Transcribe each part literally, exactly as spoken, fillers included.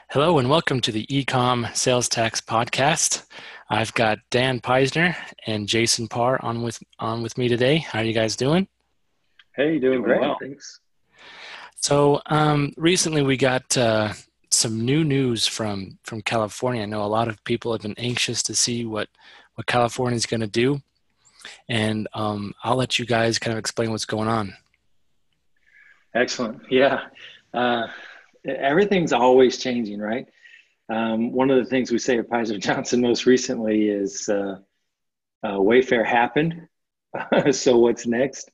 Hello and welcome to the Ecom Sales Tax Podcast. I've got Dan Peisner and Jason Parr on with on with me today. How are you guys doing? Hey, doing, doing great. Well. Thanks. So um, recently we got uh, some new news from from California. I know a lot of people have been anxious to see what what California is going to do, and um, I'll let you guys kind of explain what's going on. Excellent. Yeah. Uh, everything's always changing, right? Um, one of the things we say at Peisner Johnson most recently is uh, uh, Wayfair happened. So what's next?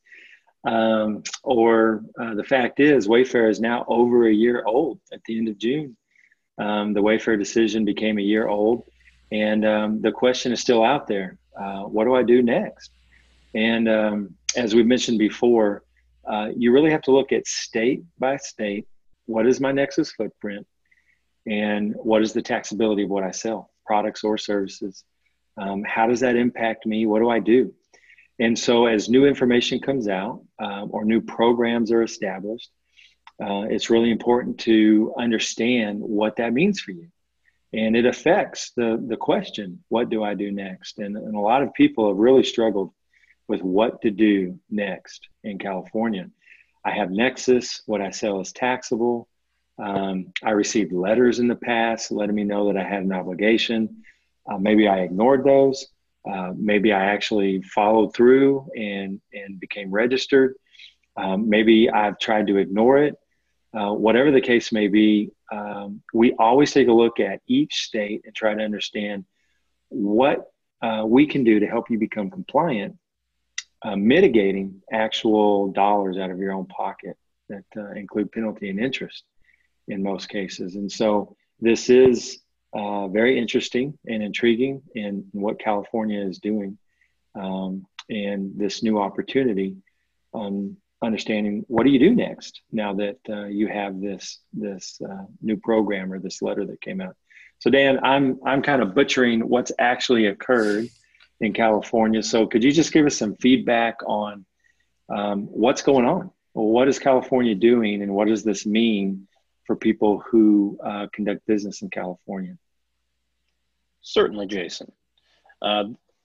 Um, or uh, the fact is Wayfair is now over a year old at the end of June. Um, the Wayfair decision became a year old. And um, the question is still out there. Uh, what do I do next? And um, as we mentioned before, uh, you really have to look at state by state. What is my Nexus footprint? And what is the taxability of what I sell, products or services? Um, how does that impact me? What do I do? And so as new information comes out um, or new programs are established, uh, it's really important to understand what that means for you. And it affects the, the question, what do I do next? And, and a lot of people have really struggled with what to do next in California. I have Nexus, what I sell is taxable. Um, I received letters in the past letting me know that I had an obligation. Uh, maybe I ignored those. Uh, maybe I actually followed through and, and became registered. Um, maybe I've tried to ignore it. Uh, whatever the case may be, um, we always take a look at each state and try to understand what uh, we can do to help you become compliant, uh, mitigating actual dollars out of your own pocket that uh, include penalty and interest in most cases. And so this is uh, very interesting and intriguing in what California is doing, um, and this new opportunity on understanding what do you do next now that uh, you have this this uh, new program or this letter that came out. So Dan, I'm I'm kind of butchering what's actually occurred in California. So could you just give us some feedback on um, what's going on? Well, what is California doing, and what does this mean for people who uh, conduct business in California? Certainly, Jason. Uh,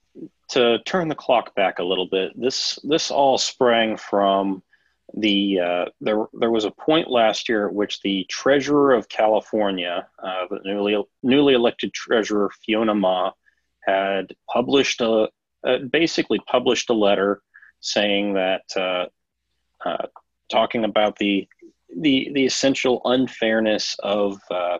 to turn the clock back a little bit, this this all sprang from the uh, there. There was a point last year at which the Treasurer of California, uh, the newly newly elected Treasurer Fiona Ma, had published a uh, basically published a letter saying that uh, uh, talking about the the the essential unfairness of uh,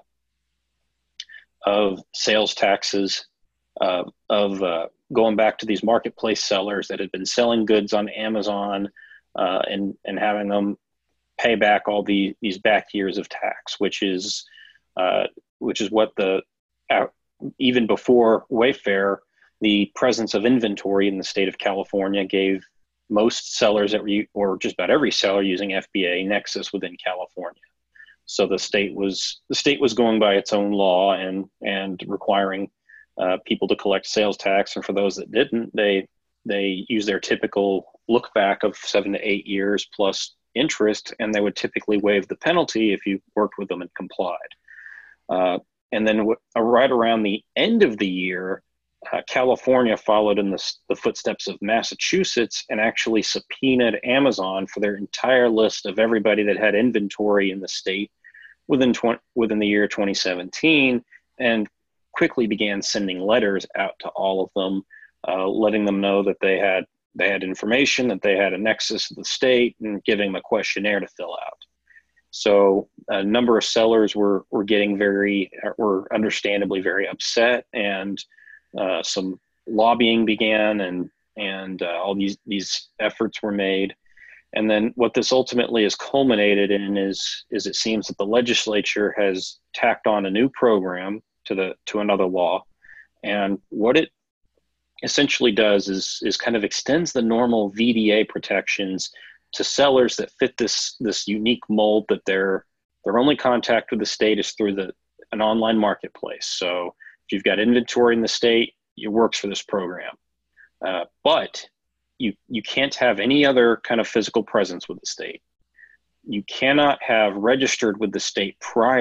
of sales taxes, uh, of uh, going back to these marketplace sellers that had been selling goods on Amazon uh, and and having them pay back all the these back years of tax, which is uh, which is what the uh, even before Wayfair, the presence of inventory in the state of California gave most sellers that were, or just about every seller using F B A Nexus within California. So the state was the state was going by its own law and and requiring uh, people to collect sales tax, and for those that didn't, they they use their typical look back of seven to eight years plus interest, and they would typically waive the penalty if you worked with them and complied. Uh, and then w- right around the end of the year, Uh, California followed in the, the footsteps of Massachusetts and actually subpoenaed Amazon for their entire list of everybody that had inventory in the state within twenty, within the year twenty seventeen, and quickly began sending letters out to all of them, uh, letting them know that they had they had information, that they had a nexus to the state, and giving them a questionnaire to fill out. So a number of sellers were were getting very were understandably very upset, and Uh, some lobbying began, and and uh, all these these efforts were made. And then what this ultimately has culminated in is is it seems that the legislature has tacked on a new program to the to another law, and what it essentially does is is kind of extends the normal V D A protections to sellers that fit this this unique mold that their their only contact with the state is through the an online marketplace. So if you've got inventory in the state, it works for this program. Uh, but you you can't have any other kind of physical presence with the state. You cannot have registered with the state prior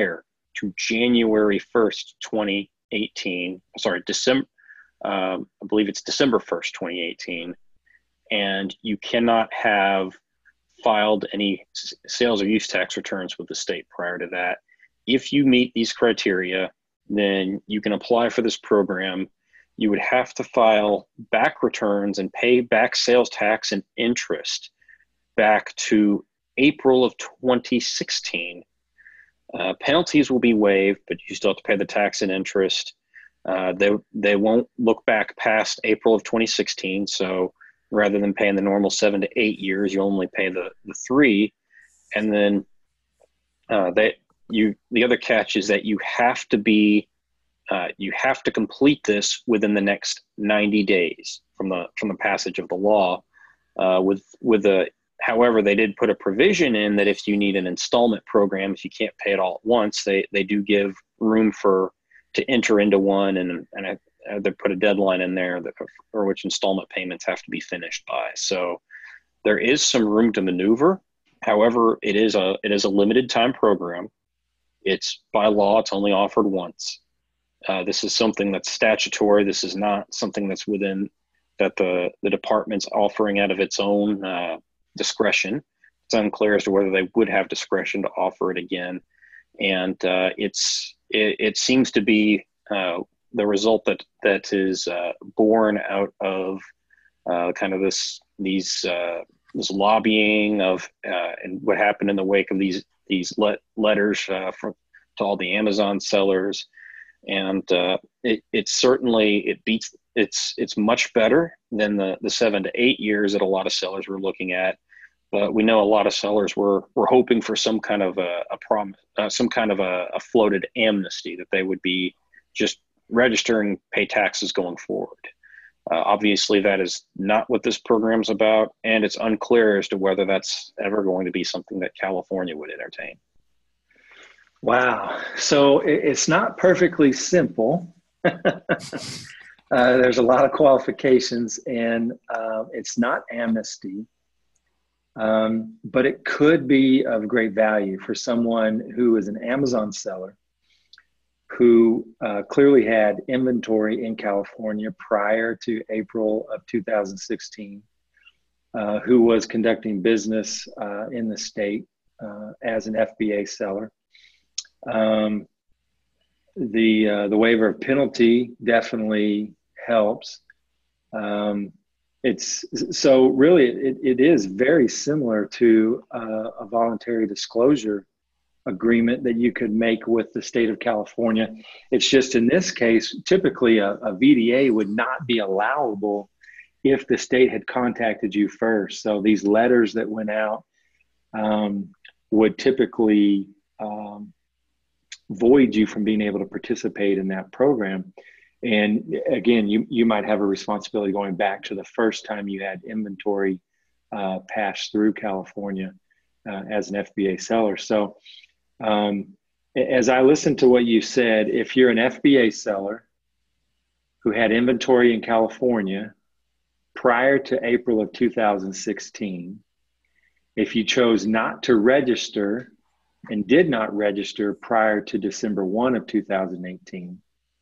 to January first, twenty eighteen. Sorry, December. Um, I believe it's December first, twenty eighteen, and you cannot have filed any sales or use tax returns with the state prior to that. If you meet these criteria, then you can apply for this program. You would have to file back returns and pay back sales tax and interest back to April of twenty sixteen. Uh, penalties will be waived, but you still have to pay the tax and interest. Uh, they they won't look back past April of twenty sixteen. So rather than paying the normal seven to eight years, you only pay the the three. And then uh, they you the other catch is that you have to be uh, you have to complete this within the next ninety days from the from the passage of the law. Uh, with with the however, they did put a provision in that if you need an installment program, if you can't pay it all at once, they they do give room for to enter into one, and and I, uh, they put a deadline in there that for which installment payments have to be finished by. So there is some room to maneuver. However, it is a it is a limited time program. It's by law, it's only offered once. Uh, this is something that's statutory. This is not something that's within that the the department's offering out of its own uh, discretion. It's unclear as to whether they would have discretion to offer it again, and uh, it's It, it seems to be uh, the result that that is uh, born out of uh, kind of this these uh, this lobbying of uh, and what happened in the wake of these these let, letters uh, from to all the Amazon sellers, and uh, it it certainly it beats it's it's much better than the the seven to eight years that a lot of sellers were looking at. But we know a lot of sellers were were hoping for some kind of a, a prom, uh, some kind of a, a floated amnesty, that they would be just register and pay taxes going forward. Uh, obviously, that is not what this program's about, and it's unclear as to whether that's ever going to be something that California would entertain. Wow. So it, it's not perfectly simple. uh, there's a lot of qualifications, and uh, it's not amnesty. Um, but it could be of great value for someone who is an Amazon seller who uh, clearly had inventory in California prior to April of two thousand sixteen, uh, who was conducting business uh, in the state uh, as an F B A seller. Um, the uh, the waiver of penalty definitely helps. Um, It's so really it, it is very similar to uh, a voluntary disclosure agreement that you could make with the state of California. It's just in this case, typically a, a V D A would not be allowable if the state had contacted you first. So these letters that went out um, would typically um, void you from being able to participate in that program. And again, you, you might have a responsibility going back to the first time you had inventory uh, pass through California uh, as an F B A seller. So um, as I listened to what you said, if you're an F B A seller who had inventory in California prior to April of two thousand sixteen, if you chose not to register and did not register prior to December first of two thousand eighteen,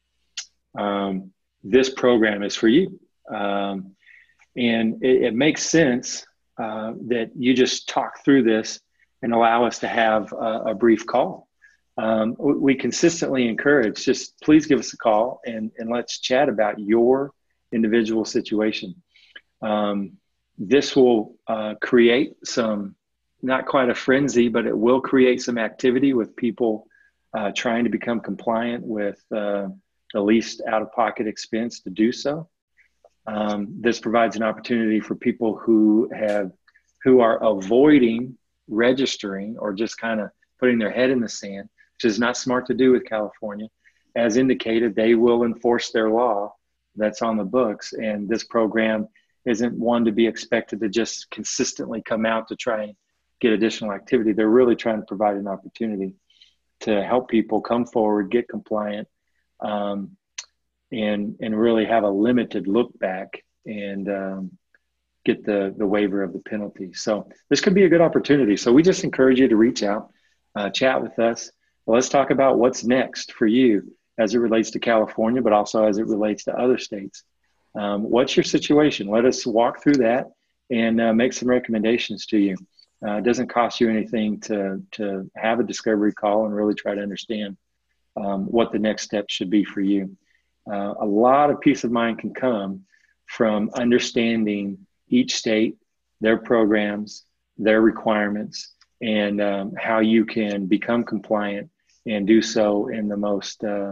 Um, this program is for you. Um, and it, it makes sense uh, that you just talk through this and allow us to have a, a brief call. Um, we consistently encourage, just please give us a call and, and let's chat about your individual situation. Um, this will uh, create some, not quite a frenzy, but it will create some activity with people uh, trying to become compliant with uh, the least out-of-pocket expense to do so. Um, this provides an opportunity for people who have, who are avoiding registering or just kind of putting their head in the sand, which is not smart to do with California. As indicated, they will enforce their law that's on the books, and this program isn't one to be expected to just consistently come out to try and get additional activity. They're really trying to provide an opportunity to help people come forward, get compliant, Um, and and really have a limited look back and um, get the the waiver of the penalty. So this could be a good opportunity. So we just encourage you to reach out, uh, chat with us. Well, let's talk about what's next for you as it relates to California, but also as it relates to other states. Um, what's your situation? Let us walk through that and uh, make some recommendations to you. Uh, it doesn't cost you anything to, to have a discovery call and really try to understand um, what the next step should be for you. Uh, a lot of peace of mind can come from understanding each state, their programs, their requirements, and um, how you can become compliant and do so in the most uh,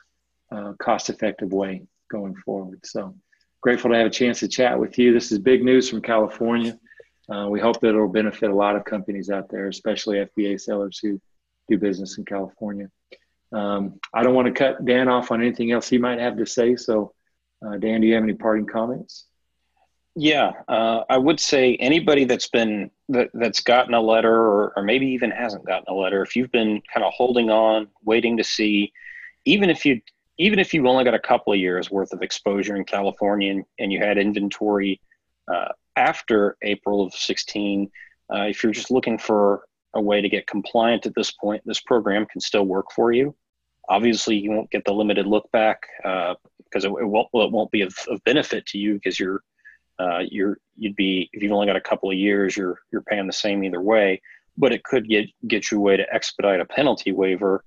uh, cost-effective way going forward. So grateful to have a chance to chat with you. This is big news from California. Uh, we hope that it'll benefit a lot of companies out there, especially F B A sellers who do business in California. Um, I don't want to cut Dan off on anything else he might have to say. So, uh, Dan, do you have any parting comments? Yeah, uh, I would say anybody that's been that, that's gotten a letter, or, or maybe even hasn't gotten a letter, if you've been kind of holding on, waiting to see, even if you even if you've only got a couple of years worth of exposure in California and, and you had inventory uh, after April of sixteen, uh, if you're just looking for a way to get compliant at this point, this program can still work for you. Obviously, you won't get the limited look back uh, because it, it won't well, it won't be of, of benefit to you because you're uh, you're you'd be if you've only got a couple of years, you're you're paying the same either way. But it could get get you a way to expedite a penalty waiver.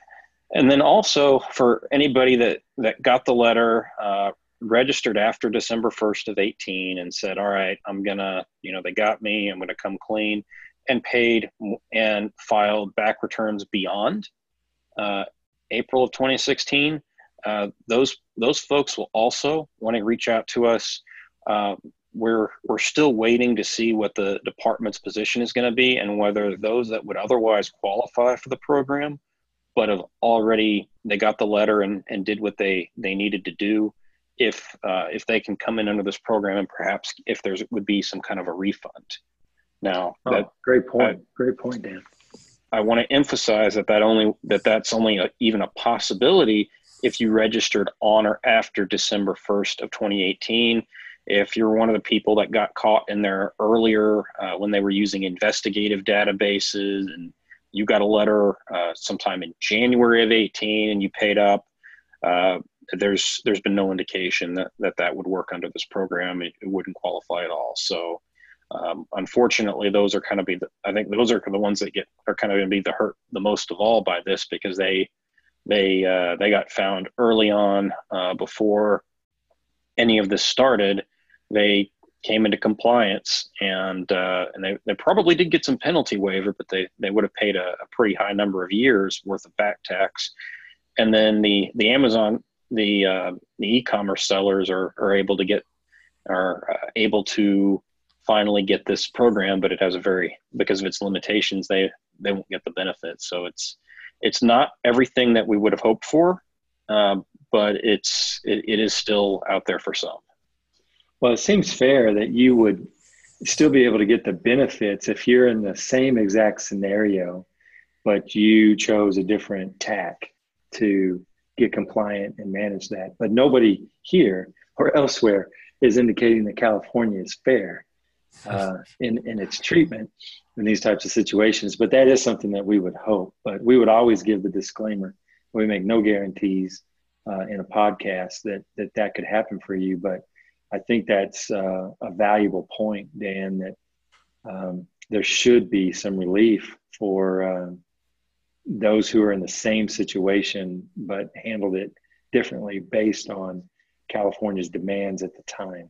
And then also for anybody that, that got the letter, uh, registered after December first of eighteen and said, all right, I'm gonna, you know, they got me, I'm gonna come clean, and paid and filed back returns beyond uh, April of twenty sixteen, uh, those those folks will also want to reach out to us. Uh, we're we're still waiting to see what the department's position is going to be and whether those that would otherwise qualify for the program but have already, they got the letter and, and did what they, they needed to do, if uh, if they can come in under this program and perhaps if there's would be some kind of a refund. Now, oh, that, great point. I, great point, Dan. I want to emphasize that that only that that's only a, even a possibility if you registered on or after December first of twenty eighteen. If you're one of the people that got caught in there earlier uh, when they were using investigative databases and you got a letter uh, sometime in January of eighteen and you paid up, uh, there's there's been no indication that, that that would work under this program. It, it wouldn't qualify at all. So um, unfortunately, those are kind of be the, I think those are the ones that get are kind of going to be the hurt the most of all by this because they they uh, they got found early on uh, before any of this started. They came into compliance and uh, and they, they probably did get some penalty waiver, but they, they would have paid a, a pretty high number of years worth of back tax. And then the the Amazon, the uh, the e-commerce sellers are, are able to get are uh, able to finally get this program, but it has a very because of its limitations, they they won't get the benefits. So it's it's not everything that we would have hoped for, um, but it's it, it is still out there for some. Well, it seems fair that you would still be able to get the benefits if you're in the same exact scenario, but you chose a different tack to get compliant and manage that. But nobody here or elsewhere is indicating that California is fair uh, in, in its treatment in these types of situations. But that is something that we would hope. But we would always give the disclaimer. We make no guarantees uh, in a podcast that, that that could happen for you. But I think that's uh, a valuable point, Dan, that um, there should be some relief for uh, those who are in the same situation but handled it differently based on California's demands at the time.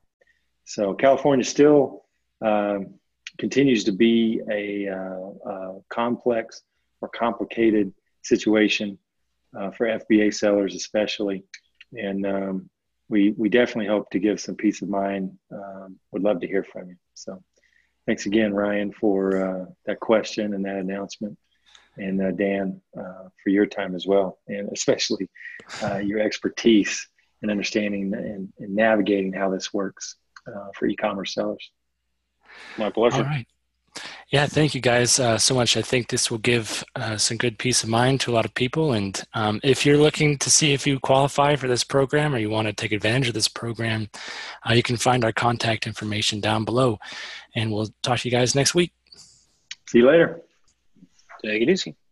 So California still um, continues to be a, uh, a complex or complicated situation uh, for F B A sellers especially. And um, We we definitely hope to give some peace of mind. Um, would love to hear from you. So thanks again, Ryan, for uh, that question and that announcement. And uh, Dan, uh, for your time as well. And especially uh, your expertise in understanding and, and navigating how this works uh, for e-commerce sellers. My pleasure. All right. Yeah, thank you guys uh, so much. I think this will give uh, some good peace of mind to a lot of people. And um, if you're looking to see if you qualify for this program or you want to take advantage of this program, uh, you can find our contact information down below. And we'll talk to you guys next week. See you later. Take it easy.